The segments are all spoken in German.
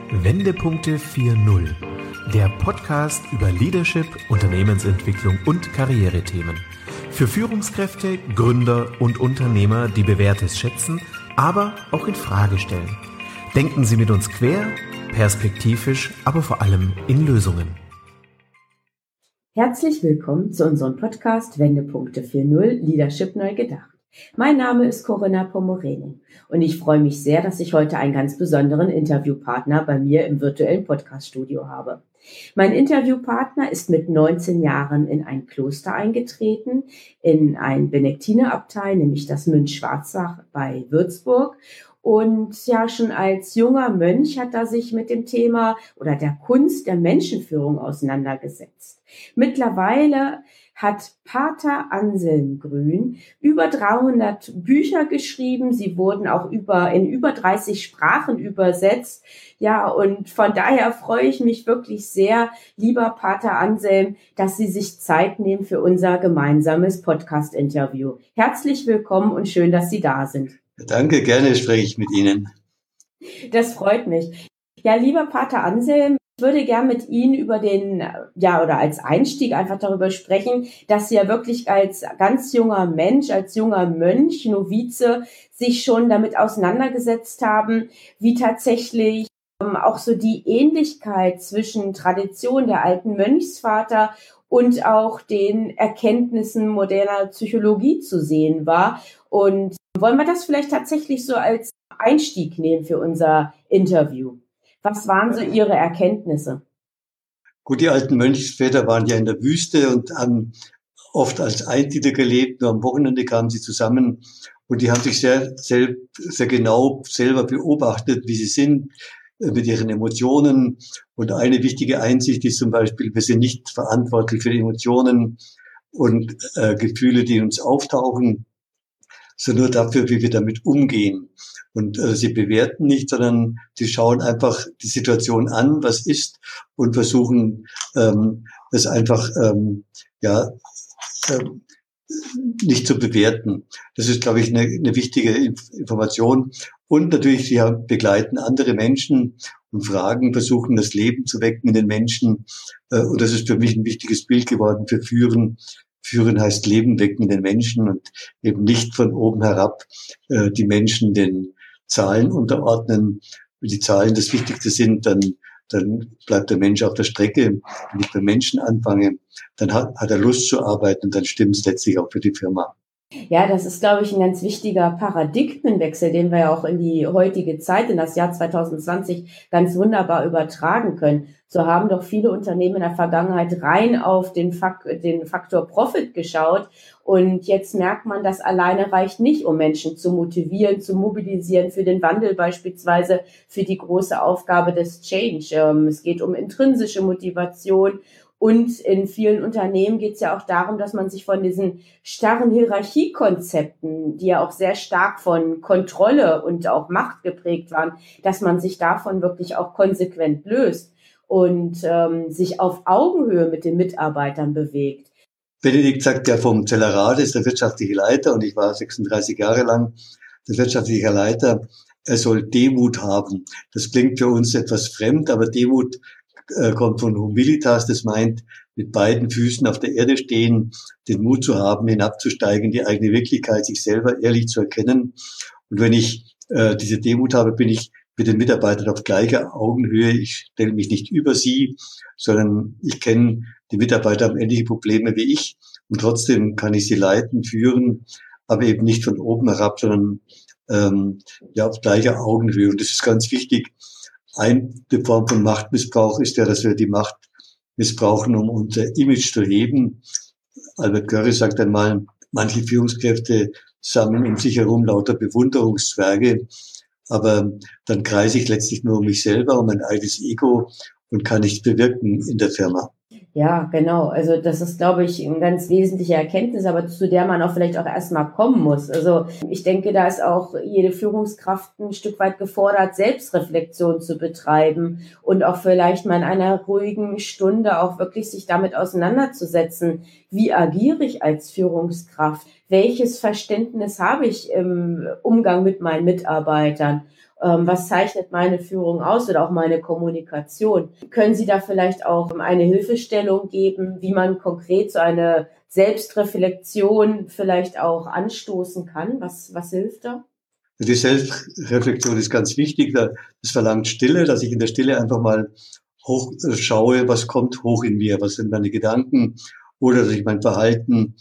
Wendepunkte 4.0, der Podcast über Leadership, Unternehmensentwicklung und Karrierethemen. Für Führungskräfte, Gründer und Unternehmer, die Bewährtes schätzen, aber auch in Frage stellen. Denken Sie mit uns quer, perspektivisch, aber vor allem in Lösungen. Herzlich willkommen zu unserem Podcast Wendepunkte 4.0 Leadership neu gedacht. Mein Name ist Corinna Pomorening und ich freue mich sehr, dass ich heute einen ganz besonderen Interviewpartner bei mir im virtuellen Podcaststudio habe. Mein Interviewpartner ist mit 19 Jahren in ein Kloster eingetreten, in ein Benediktinerabtei, nämlich das Münch-Schwarzach bei Würzburg. Und ja, schon als junger Mönch hat er sich mit dem Thema oder der Kunst der Menschenführung auseinandergesetzt. Mittlerweile hat Pater Anselm Grün über 300 Bücher geschrieben. Sie wurden auch in über 30 Sprachen übersetzt. Ja, und von daher freue ich mich wirklich sehr, lieber Pater Anselm, dass Sie sich Zeit nehmen für unser gemeinsames Podcast-Interview. Herzlich willkommen und schön, dass Sie da sind. Danke, gerne spreche ich mit Ihnen. Das freut mich. Ja, lieber Pater Anselm, ich würde gern mit Ihnen über oder als Einstieg einfach darüber sprechen, dass Sie ja wirklich als ganz junger Mensch, als junger Mönch, Novize, sich schon damit auseinandergesetzt haben, wie tatsächlich auch so die Ähnlichkeit zwischen Tradition der alten Mönchsvater und auch den Erkenntnissen moderner Psychologie zu sehen war. Und wollen wir das vielleicht tatsächlich so als Einstieg nehmen für unser Interview? Was waren so Ihre Erkenntnisse? Gut, die alten Mönchsväter waren ja in der Wüste und haben oft als Einsiedler gelebt. Nur am Wochenende kamen sie zusammen und die haben sich sehr genau selber beobachtet, wie sie sind, mit ihren Emotionen. Und eine wichtige Einsicht ist zum Beispiel, wir sind nicht verantwortlich für die Emotionen und Gefühle, die in uns auftauchen, sondern nur dafür, wie wir damit umgehen. Und sie bewerten nicht, sondern sie schauen einfach die Situation an, was ist, und versuchen es einfach nicht zu bewerten. Das ist, glaube ich, eine wichtige Information. Und natürlich, sie begleiten andere Menschen und versuchen das Leben zu wecken in den Menschen. Und das ist für mich ein wichtiges Bild geworden für Führen. Führen heißt Leben wecken in den Menschen und eben nicht von oben herab die Menschen den Zahlen unterordnen. Wenn die Zahlen das Wichtigste sind, dann bleibt der Mensch auf der Strecke. Wenn ich beim Menschen anfange, dann hat er Lust zu arbeiten und dann stimmt es letztlich auch für die Firma. Ja, das ist, glaube ich, ein ganz wichtiger Paradigmenwechsel, den wir ja auch in die heutige Zeit, in das Jahr 2020 ganz wunderbar übertragen können. So haben doch viele Unternehmen in der Vergangenheit rein auf den Faktor Profit geschaut. Und jetzt merkt man, das alleine reicht nicht, um Menschen zu motivieren, zu mobilisieren für den Wandel, beispielsweise für die große Aufgabe des Change. Es geht um intrinsische Motivation. Und in vielen Unternehmen geht es ja auch darum, dass man sich von diesen starren Hierarchiekonzepten, die ja auch sehr stark von Kontrolle und auch Macht geprägt waren, dass man sich davon wirklich auch konsequent löst und sich auf Augenhöhe mit den Mitarbeitern bewegt. Benedikt sagt ja vom Zellerade, ist der wirtschaftliche Leiter, und ich war 36 Jahre lang der wirtschaftliche Leiter. Er soll Demut haben. Das klingt für uns etwas fremd, aber Demut kommt von Humilitas, das meint, mit beiden Füßen auf der Erde stehen, den Mut zu haben, hinabzusteigen, die eigene Wirklichkeit, sich selber ehrlich zu erkennen. Und wenn ich diese Demut habe, bin ich mit den Mitarbeitern auf gleicher Augenhöhe. Ich stelle mich nicht über sie, sondern ich kenne die Mitarbeiter, haben ähnliche Probleme wie ich, und trotzdem kann ich sie leiten, führen, aber eben nicht von oben herab, sondern auf gleicher Augenhöhe. Und das ist ganz wichtig. Eine Form von Machtmissbrauch ist ja, dass wir die Macht missbrauchen, um unser Image zu heben. Albert Curry sagt einmal, manche Führungskräfte sammeln um sich herum lauter Bewunderungszwerge, aber dann kreise ich letztlich nur um mich selber, um mein eigenes Ego, und kann nichts bewirken in der Firma. Ja, genau. Also das ist, glaube ich, eine ganz wesentliche Erkenntnis, aber zu der man auch vielleicht auch erstmal kommen muss. Also ich denke, da ist auch jede Führungskraft ein Stück weit gefordert, Selbstreflexion zu betreiben und auch vielleicht mal in einer ruhigen Stunde auch wirklich sich damit auseinanderzusetzen. Wie agiere ich als Führungskraft? Welches Verständnis habe ich im Umgang mit meinen Mitarbeitern? Was zeichnet meine Führung aus oder auch meine Kommunikation? Können Sie da vielleicht auch eine Hilfestellung geben, wie man konkret so eine Selbstreflexion vielleicht auch anstoßen kann? Was hilft da? Die Selbstreflexion ist ganz wichtig. Das verlangt Stille, dass ich in der Stille einfach mal hoch schaue, was kommt hoch in mir, was sind meine Gedanken, oder dass ich mein Verhalten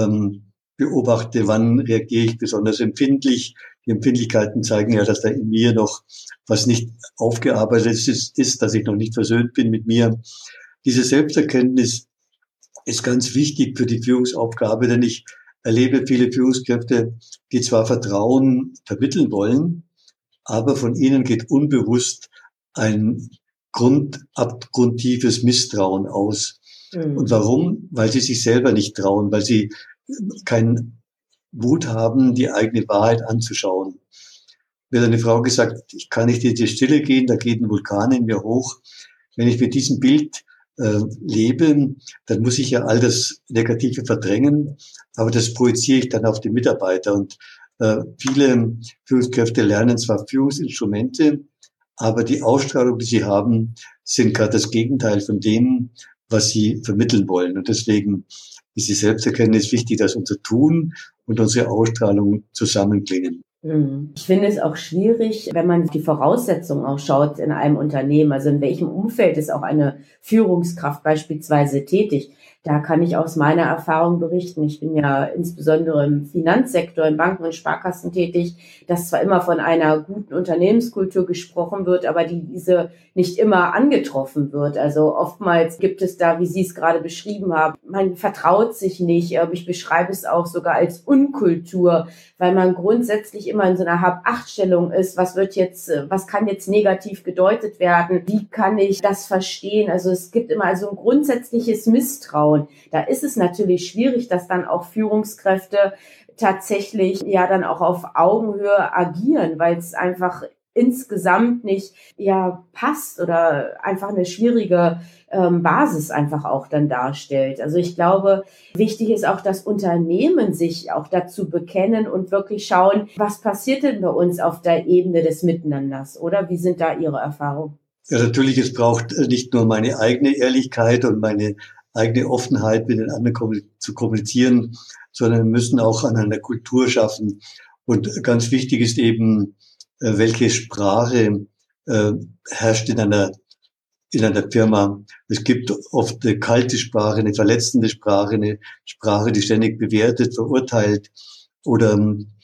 beobachte, wann reagiere ich besonders empfindlich. Die Empfindlichkeiten zeigen ja, dass da in mir noch was nicht aufgearbeitet ist, dass ich noch nicht versöhnt bin mit mir. Diese Selbsterkenntnis ist ganz wichtig für die Führungsaufgabe, denn ich erlebe viele Führungskräfte, die zwar Vertrauen vermitteln wollen, aber von ihnen geht unbewusst ein abgrundtiefes Misstrauen aus. Und warum? Weil sie sich selber nicht trauen, weil sie keinen Mut haben, die eigene Wahrheit anzuschauen. Mir hat eine Frau gesagt, ich kann nicht in die Stille gehen, da geht ein Vulkan in mir hoch. Wenn ich mit diesem Bild lebe, dann muss ich ja all das Negative verdrängen, aber das projiziere ich dann auf die Mitarbeiter. Und viele Führungskräfte lernen zwar Führungsinstrumente, aber die Ausstrahlung, die sie haben, sind gerade das Gegenteil von dem, was sie vermitteln wollen. Und deswegen ist die Selbsterkenntnis wichtig, dass unser Tun und unsere Ausstrahlung zusammenklingen. Ich finde es auch schwierig, wenn man die Voraussetzungen auch schaut in einem Unternehmen, also in welchem Umfeld ist auch eine Führungskraft beispielsweise tätig. Da kann ich aus meiner Erfahrung berichten. Ich bin ja insbesondere im Finanzsektor, in Banken und Sparkassen tätig, dass zwar immer von einer guten Unternehmenskultur gesprochen wird, aber diese nicht immer angetroffen wird. Also oftmals gibt es da, wie Sie es gerade beschrieben haben, man vertraut sich nicht. Ich beschreibe es auch sogar als Unkultur, weil man grundsätzlich immer in so einer Hab-Acht-Stellung ist. Was kann jetzt negativ gedeutet werden? Wie kann ich das verstehen? Also es gibt immer so ein grundsätzliches Misstrauen. Da ist es natürlich schwierig, dass dann auch Führungskräfte tatsächlich ja dann auch auf Augenhöhe agieren, weil es einfach insgesamt nicht passt oder einfach eine schwierige Basis einfach auch dann darstellt. Also ich glaube, wichtig ist auch, dass Unternehmen sich auch dazu bekennen und wirklich schauen, was passiert denn bei uns auf der Ebene des Miteinanders, oder? Wie sind da Ihre Erfahrungen? Ja, natürlich, es braucht nicht nur meine eigene Ehrlichkeit und meine eigene Offenheit mit den anderen zu kommunizieren, sondern wir müssen auch an einer Kultur schaffen. Und ganz wichtig ist eben, welche Sprache herrscht in einer Firma. Es gibt oft eine kalte Sprache, eine verletzende Sprache, eine Sprache, die ständig bewertet, verurteilt oder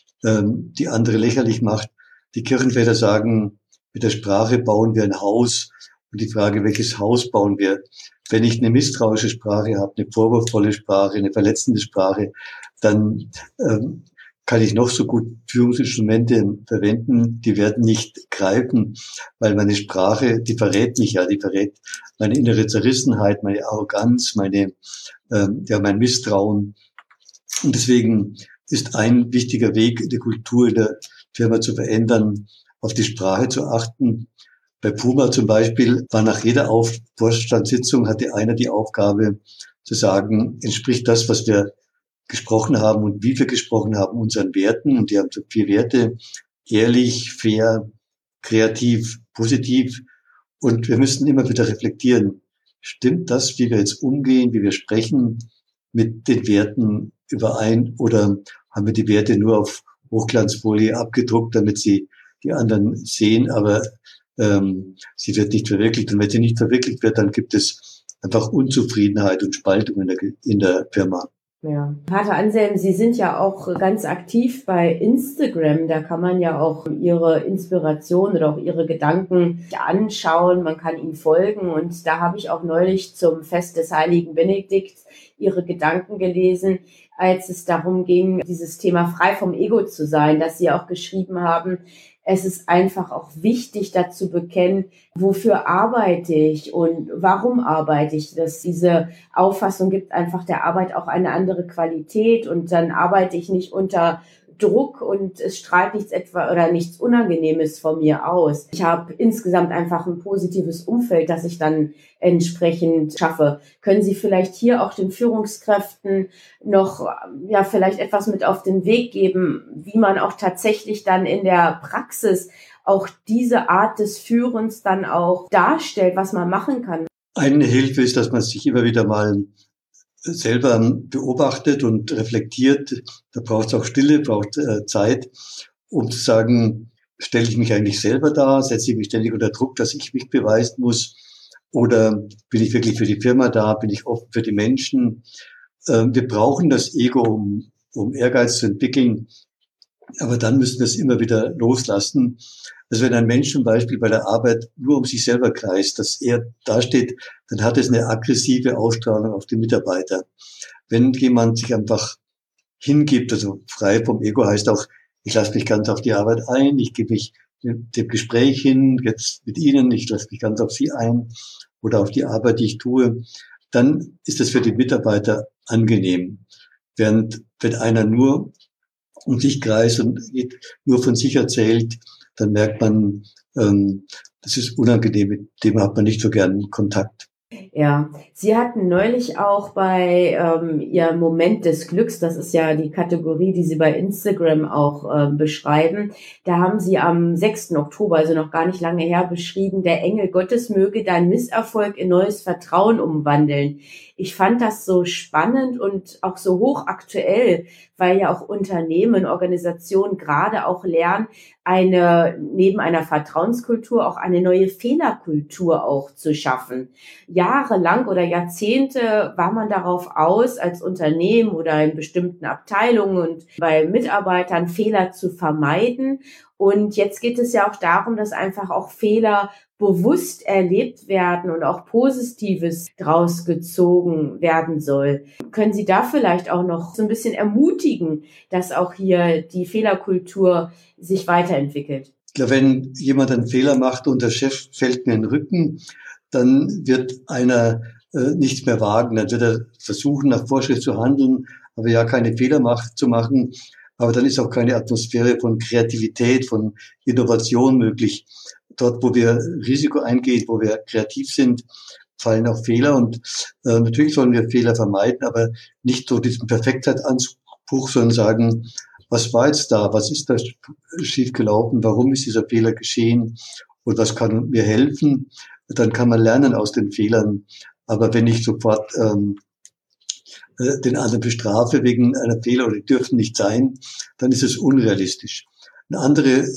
die andere lächerlich macht. Die Kirchenväter sagen, mit der Sprache bauen wir ein Haus. Und die Frage, welches Haus bauen wir? Wenn ich eine misstrauische Sprache habe, eine vorwurfsvolle Sprache, eine verletzende Sprache, dann kann ich noch so gut Führungsinstrumente verwenden, die werden nicht greifen, weil meine Sprache, die verrät mich ja, die verrät meine innere Zerrissenheit, meine Arroganz, mein Misstrauen. Und deswegen ist ein wichtiger Weg, die Kultur in der Firma zu verändern, auf die Sprache zu achten. Bei Puma zum Beispiel war nach jeder Vorstandssitzung hatte einer die Aufgabe zu sagen, entspricht das, was wir gesprochen haben und wie wir gesprochen haben, unseren Werten. Und die haben so 4 Werte: ehrlich, fair, kreativ, positiv. Und wir müssen immer wieder reflektieren, stimmt das, wie wir jetzt umgehen, wie wir sprechen, mit den Werten überein, oder haben wir die Werte nur auf Hochglanzfolie abgedruckt, damit sie die anderen sehen, aber sie wird nicht verwirklicht. Und wenn sie nicht verwirklicht wird, dann gibt es einfach Unzufriedenheit und Spaltung in der Firma. Ja. Pater Anselm, Sie sind ja auch ganz aktiv bei Instagram. Da kann man ja auch Ihre Inspiration oder auch Ihre Gedanken anschauen. Man kann Ihnen folgen. Und da habe ich auch neulich zum Fest des Heiligen Benedikts Ihre Gedanken gelesen, als es darum ging, dieses Thema frei vom Ego zu sein, dass Sie auch geschrieben haben, es ist einfach auch wichtig, dazu bekennen, wofür arbeite ich und warum arbeite ich. Dass diese Auffassung gibt einfach der Arbeit auch eine andere Qualität, und dann arbeite ich nicht unter Druck und es strahlt nichts Unangenehmes von mir aus. Ich habe insgesamt einfach ein positives Umfeld, das ich dann entsprechend schaffe. Können Sie vielleicht hier auch den Führungskräften noch vielleicht etwas mit auf den Weg geben, wie man auch tatsächlich dann in der Praxis auch diese Art des Führens dann auch darstellt, was man machen kann? Eine Hilfe ist, dass man sich immer wieder mal selber beobachtet und reflektiert. Da braucht es auch Stille, braucht Zeit, um zu sagen, stelle ich mich eigentlich selber dar, setze ich mich ständig unter Druck, dass ich mich beweisen muss, oder bin ich wirklich für die Firma da, bin ich offen für die Menschen. Wir brauchen das Ego, um Ehrgeiz zu entwickeln, aber dann müssen wir es immer wieder loslassen. Also wenn ein Mensch zum Beispiel bei der Arbeit nur um sich selber kreist, dass er dasteht, dann hat es eine aggressive Ausstrahlung auf die Mitarbeiter. Wenn jemand sich einfach hingibt, also frei vom Ego heißt auch, ich lasse mich ganz auf die Arbeit ein, ich gebe mich dem Gespräch hin, jetzt mit Ihnen, ich lasse mich ganz auf Sie ein oder auf die Arbeit, die ich tue, dann ist es für die Mitarbeiter angenehm. Während wenn einer nur um sich kreist und nur von sich erzählt, dann merkt man, das ist unangenehm, mit dem hat man nicht so gern Kontakt. Ja, Sie hatten neulich auch bei Ihrem Moment des Glücks, das ist ja die Kategorie, die Sie bei Instagram auch beschreiben, da haben Sie am 6. Oktober, also noch gar nicht lange her, beschrieben, der Engel Gottes möge dein Misserfolg in neues Vertrauen umwandeln. Ich fand das so spannend und auch so hochaktuell, weil ja auch Unternehmen, Organisationen gerade auch lernen, neben einer Vertrauenskultur auch eine neue Fehlerkultur auch zu schaffen. Jahrelang oder Jahrzehnte war man darauf aus, als Unternehmen oder in bestimmten Abteilungen und bei Mitarbeitern Fehler zu vermeiden. Und jetzt geht es ja auch darum, dass einfach auch Fehler bewusst erlebt werden und auch Positives draus gezogen werden soll. Können Sie da vielleicht auch noch so ein bisschen ermutigen, dass auch hier die Fehlerkultur sich weiterentwickelt? Ich glaube, wenn jemand einen Fehler macht und der Chef fällt mir in den Rücken, dann wird einer nichts mehr wagen. Dann wird er versuchen, nach Vorschrift zu handeln, aber ja keine Fehler zu machen. Aber dann ist auch keine Atmosphäre von Kreativität, von Innovation möglich. Dort, wo wir Risiko eingehen, wo wir kreativ sind, fallen auch Fehler. Und natürlich sollen wir Fehler vermeiden, aber nicht so diesen Perfektheitsanspruch, sondern sagen, was war jetzt da? Was ist da schief gelaufen? Warum ist dieser Fehler geschehen? Und was kann mir helfen? Dann kann man lernen aus den Fehlern. Aber wenn ich sofort den anderen bestrafe wegen einer Fehler oder die dürfen nicht sein, dann ist es unrealistisch. Ein anderer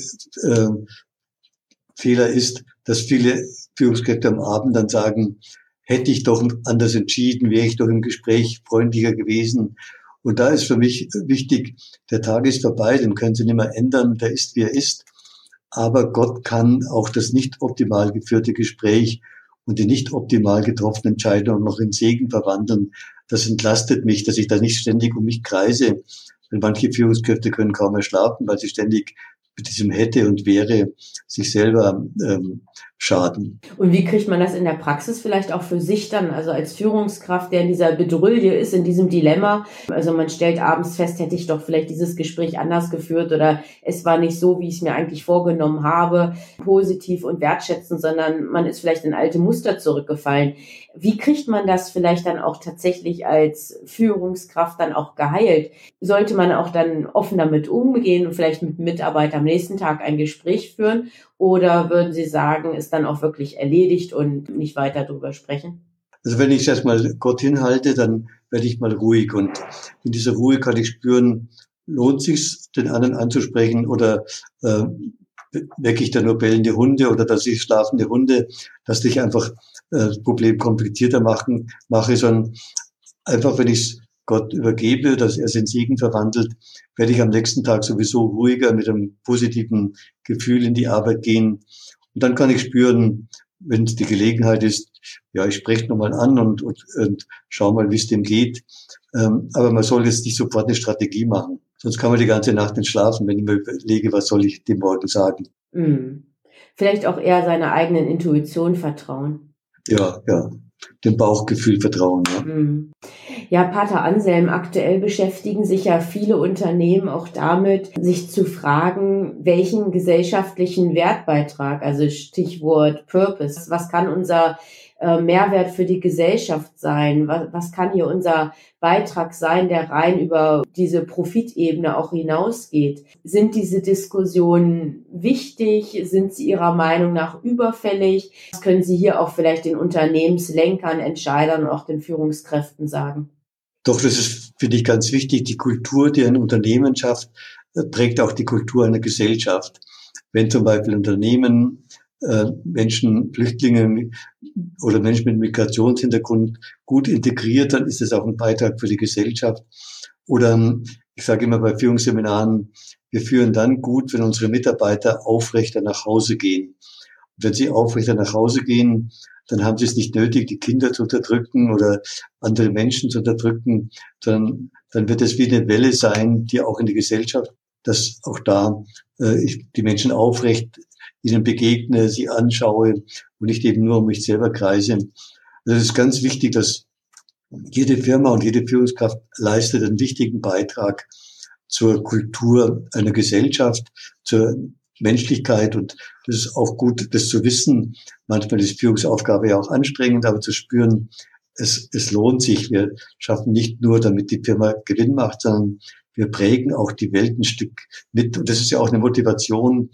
Fehler ist, dass viele Führungskräfte am Abend dann sagen, hätte ich doch anders entschieden, wäre ich doch im Gespräch freundlicher gewesen. Und da ist für mich wichtig, der Tag ist vorbei, den können Sie nicht mehr ändern, der ist, wie er ist. Aber Gott kann auch das nicht optimal geführte Gespräch und die nicht optimal getroffene Entscheidung noch in Segen verwandeln. Das entlastet mich, dass ich da nicht ständig um mich kreise. Denn manche Führungskräfte können kaum mehr schlafen, weil sie ständig mit diesem hätte und wäre sich selber schaden. Und wie kriegt man das in der Praxis vielleicht auch für sich dann, also als Führungskraft, der in dieser Bedrulle ist, in diesem Dilemma? Also man stellt abends fest, hätte ich doch vielleicht dieses Gespräch anders geführt oder es war nicht so, wie ich es mir eigentlich vorgenommen habe, positiv und wertschätzend, sondern man ist vielleicht in alte Muster zurückgefallen. Wie kriegt man das vielleicht dann auch tatsächlich als Führungskraft dann auch geheilt? Sollte man auch dann offen damit umgehen und vielleicht mit Mitarbeitern am nächsten Tag ein Gespräch führen? Oder würden Sie sagen, ist dann auch wirklich erledigt und nicht weiter drüber sprechen? Also wenn ich es erstmal Gott hinhalte, dann werde ich mal ruhig. Und in dieser Ruhe kann ich spüren, lohnt sich's, den anderen anzusprechen oder wecke ich da nur bellende Hunde oder dass ich schlafende Hunde, dass ich einfach das Problem komplizierter mache, sondern einfach, wenn ich es Gott übergebe, dass er es in Segen verwandelt, werde ich am nächsten Tag sowieso ruhiger mit einem positiven Gefühl in die Arbeit gehen. Und dann kann ich spüren, wenn es die Gelegenheit ist, ja, ich spreche nochmal an und schau mal, wie es dem geht. Aber man soll jetzt nicht sofort eine Strategie machen. Sonst kann man die ganze Nacht nicht schlafen, wenn ich mir überlege, was soll ich dem morgen sagen. Vielleicht auch eher seiner eigenen Intuition vertrauen. Ja. dem Bauchgefühl vertrauen. Ja. Ja, Pater Anselm, aktuell beschäftigen sich ja viele Unternehmen auch damit, sich zu fragen, welchen gesellschaftlichen Wertbeitrag, also Stichwort Purpose, was kann unser Mehrwert für die Gesellschaft sein? Was kann hier unser Beitrag sein, der rein über diese Profitebene auch hinausgeht? Sind diese Diskussionen wichtig? Sind sie Ihrer Meinung nach überfällig? Was können Sie hier auch vielleicht den Unternehmenslenkern, Entscheidern und auch den Führungskräften sagen? Doch, das ist, finde ich, ganz wichtig. Die Kultur, die ein Unternehmen schafft, prägt auch die Kultur einer Gesellschaft. Wenn zum Beispiel Unternehmen Menschen, Flüchtlinge oder Menschen mit Migrationshintergrund gut integriert, dann ist es auch ein Beitrag für die Gesellschaft. Oder ich sage immer bei Führungsseminaren, wir führen dann gut, wenn unsere Mitarbeiter aufrechter nach Hause gehen. Und wenn sie aufrechter nach Hause gehen, dann haben sie es nicht nötig, die Kinder zu unterdrücken oder andere Menschen zu unterdrücken, sondern dann wird es wie eine Welle sein, die auch in die Gesellschaft, dass auch da ich die Menschen aufrecht ihnen begegne, sie anschaue und nicht eben nur um mich selber kreise. Also es ist ganz wichtig, dass jede Firma und jede Führungskraft leistet einen wichtigen Beitrag zur Kultur einer Gesellschaft, zur Menschlichkeit, und das ist auch gut, das zu wissen. Manchmal ist Führungsaufgabe ja auch anstrengend, aber zu spüren, es lohnt sich. Wir schaffen nicht nur, damit die Firma Gewinn macht, sondern wir prägen auch die Welt ein Stück mit. Und das ist ja auch eine Motivation.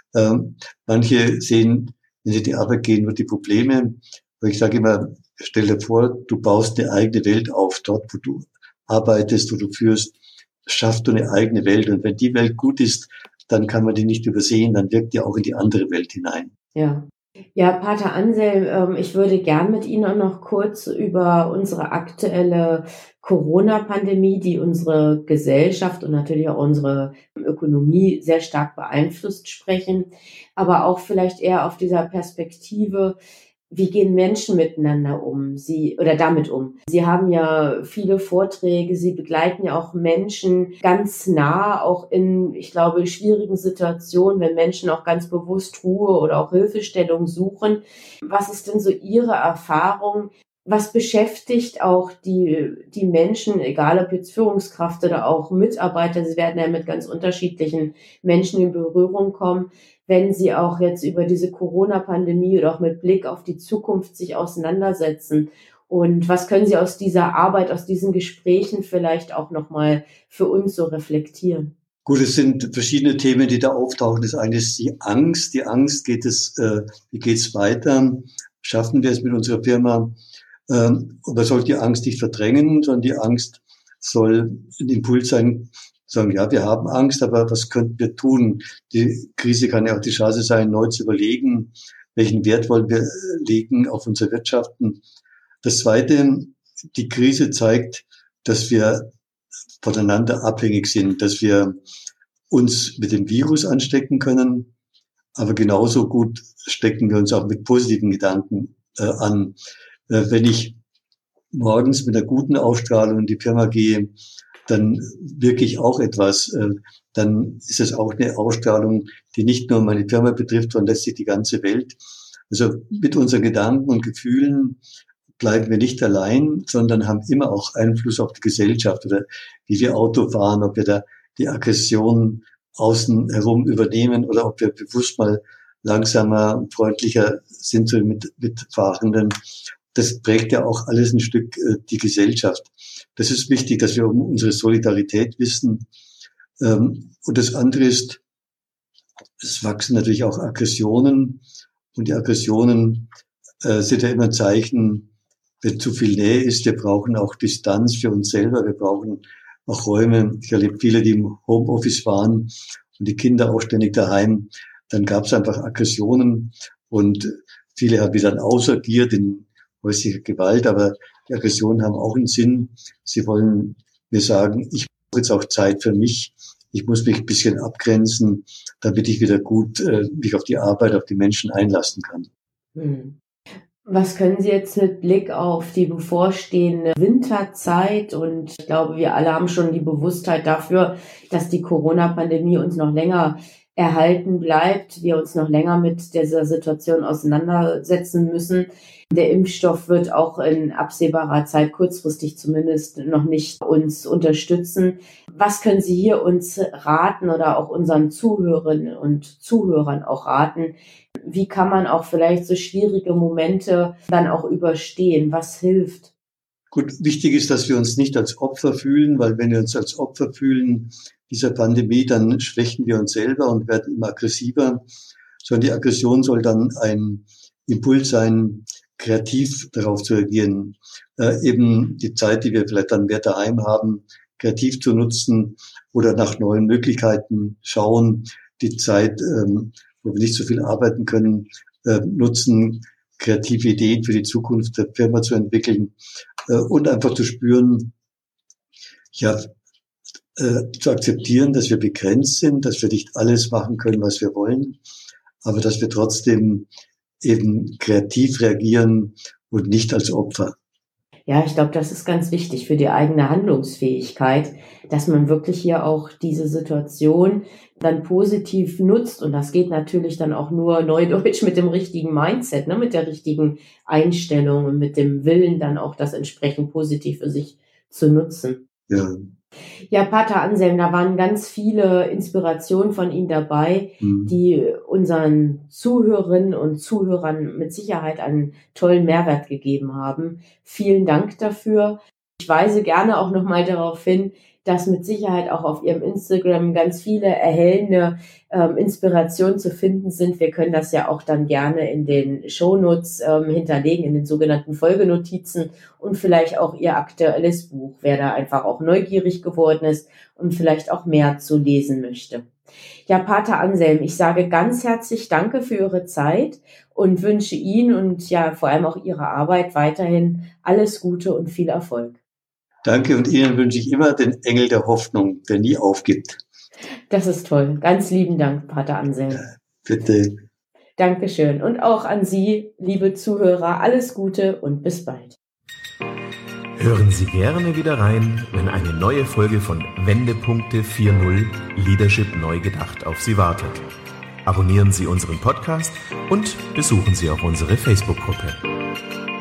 Manche sehen, wenn sie in die Arbeit gehen, nur die Probleme. Aber ich sage immer, stell dir vor, du baust eine eigene Welt auf. Dort, wo du arbeitest, wo du führst, schaffst du eine eigene Welt. Und wenn die Welt gut ist, dann kann man die nicht übersehen, dann wirkt die auch in die andere Welt hinein. Ja. Ja, Pater Anselm, ich würde gern mit Ihnen auch noch kurz über unsere aktuelle Corona-Pandemie, die unsere Gesellschaft und natürlich auch unsere Ökonomie sehr stark beeinflusst, sprechen, aber auch vielleicht eher auf dieser Perspektive, wie gehen Menschen miteinander um, damit um? Sie haben ja viele Vorträge, Sie begleiten ja auch Menschen ganz nah, auch in, ich glaube, schwierigen Situationen, wenn Menschen auch ganz bewusst Ruhe oder auch Hilfestellung suchen. Was ist denn so Ihre Erfahrung? Was beschäftigt auch die Menschen, egal ob jetzt Führungskraft oder auch Mitarbeiter, Sie werden ja mit ganz unterschiedlichen Menschen in Berührung kommen, wenn Sie auch jetzt über diese Corona-Pandemie oder auch mit Blick auf die Zukunft sich auseinandersetzen? Und was können Sie aus dieser Arbeit, aus diesen Gesprächen vielleicht auch nochmal für uns so reflektieren? Gut, es sind verschiedene Themen, die da auftauchen. Das eine ist die Angst. Die Angst, wie geht's weiter? Schaffen wir es mit unserer Firma? Und man soll die Angst nicht verdrängen, sondern die Angst soll ein Impuls sein, sagen, ja, wir haben Angst, aber was könnten wir tun? Die Krise kann ja auch die Chance sein, neu zu überlegen, welchen Wert wollen wir legen auf unsere Wirtschaften. Das Zweite, die Krise zeigt, dass wir voneinander abhängig sind, dass wir uns mit dem Virus anstecken können, aber genauso gut stecken wir uns auch mit positiven Gedanken an. Wenn ich morgens mit einer guten Ausstrahlung in die Firma gehe, dann wirke ich auch etwas. Dann ist es auch eine Ausstrahlung, die nicht nur meine Firma betrifft, sondern letztlich die ganze Welt. Also mit unseren Gedanken und Gefühlen bleiben wir nicht allein, sondern haben immer auch Einfluss auf die Gesellschaft oder wie wir Auto fahren, ob wir da die Aggression außen herum übernehmen oder ob wir bewusst mal langsamer und freundlicher sind so mit Fahrenden. Das prägt ja auch alles ein Stück die Gesellschaft. Das ist wichtig, dass wir um unsere Solidarität wissen. Und das andere ist, es wachsen natürlich auch Aggressionen. Und die Aggressionen sind ja immer ein Zeichen, wenn zu viel Nähe ist. Wir brauchen auch Distanz für uns selber. Wir brauchen auch Räume. Ich erlebe viele, die im Homeoffice waren und die Kinder auch ständig daheim. Dann gab es einfach Aggressionen und viele haben dann ausagiert in häuslicher Gewalt, aber die Aggressionen haben auch einen Sinn. Sie wollen mir sagen, ich brauche jetzt auch Zeit für mich. Ich muss mich ein bisschen abgrenzen, damit ich wieder gut mich auf die Arbeit, auf die Menschen einlassen kann. Was können Sie jetzt mit Blick auf die bevorstehende Winterzeit, und ich glaube, wir alle haben schon die Bewusstheit dafür, dass die Corona-Pandemie uns noch länger erhalten bleibt, wir uns noch länger mit dieser Situation auseinandersetzen müssen. Der Impfstoff wird auch in absehbarer Zeit, kurzfristig zumindest, noch nicht uns unterstützen. Was können Sie hier uns raten oder auch unseren Zuhörerinnen und Zuhörern auch raten? Wie kann man auch vielleicht so schwierige Momente dann auch überstehen? Was hilft? Gut, wichtig ist, dass wir uns nicht als Opfer fühlen, weil wenn wir uns als Opfer fühlen dieser Pandemie, dann schwächen wir uns selber und werden immer aggressiver. Sondern die Aggression soll dann ein Impuls sein, kreativ darauf zu reagieren, eben die Zeit, die wir vielleicht dann mehr daheim haben, kreativ zu nutzen oder nach neuen Möglichkeiten schauen, die Zeit, wo wir nicht so viel arbeiten können, nutzen, kreative Ideen für die Zukunft der Firma zu entwickeln und einfach zu spüren, ja, zu akzeptieren, dass wir begrenzt sind, dass wir nicht alles machen können, was wir wollen, aber dass wir trotzdem eben kreativ reagieren und nicht als Opfer. Ja, ich glaube, das ist ganz wichtig für die eigene Handlungsfähigkeit, dass man wirklich hier auch diese Situation dann positiv nutzt. Und das geht natürlich dann auch nur neudeutsch mit dem richtigen Mindset, ne, mit der richtigen Einstellung und mit dem Willen dann auch das entsprechend positiv für sich zu nutzen. Ja. Ja, Pater Anselm, da waren ganz viele Inspirationen von Ihnen dabei, die unseren Zuhörerinnen und Zuhörern mit Sicherheit einen tollen Mehrwert gegeben haben. Vielen Dank dafür. Ich weise gerne auch nochmal darauf hin, dass mit Sicherheit auch auf Ihrem Instagram ganz viele erhellende Inspirationen zu finden sind. Wir können das ja auch dann gerne in den Shownotes hinterlegen, in den sogenannten Folgenotizen und vielleicht auch Ihr aktuelles Buch, wer da einfach auch neugierig geworden ist und vielleicht auch mehr zu lesen möchte. Ja, Pater Anselm, ich sage ganz herzlich Danke für Ihre Zeit und wünsche Ihnen und ja vor allem auch Ihrer Arbeit weiterhin alles Gute und viel Erfolg. Danke und Ihnen wünsche ich immer den Engel der Hoffnung, der nie aufgibt. Das ist toll. Ganz lieben Dank, Pater Anselm. Bitte. Dankeschön. Und auch an Sie, liebe Zuhörer, alles Gute und bis bald. Hören Sie gerne wieder rein, wenn eine neue Folge von Wendepunkte 4.0 Leadership neu gedacht auf Sie wartet. Abonnieren Sie unseren Podcast und besuchen Sie auch unsere Facebook-Gruppe.